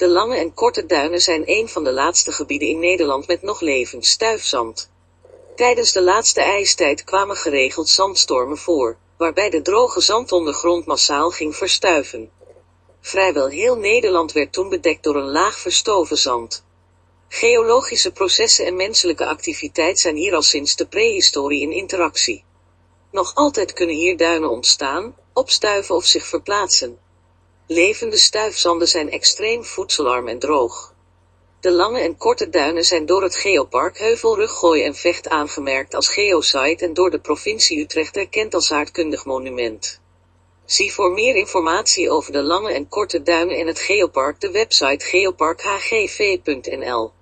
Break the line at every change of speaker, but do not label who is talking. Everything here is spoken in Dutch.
De Lange en Korte Duinen zijn een van de laatste gebieden in Nederland met nog levend stuifzand. Tijdens de laatste ijstijd kwamen geregeld zandstormen voor, waarbij de droge zandondergrond massaal ging verstuiven. Vrijwel heel Nederland werd toen bedekt door een laag verstoven zand. Geologische processen en menselijke activiteit zijn hier al sinds de prehistorie in interactie. Nog altijd kunnen hier duinen ontstaan, opstuiven of zich verplaatsen. Levende stuifzanden zijn extreem voedselarm en droog. De Lange en Korte Duinen zijn door het Geopark Heuvelrug Gooi en Vecht aangemerkt als geosite en door de provincie Utrecht erkend als aardkundig monument. Zie voor meer informatie over de Lange en Korte Duinen en het Geopark de website geoparkhgv.nl.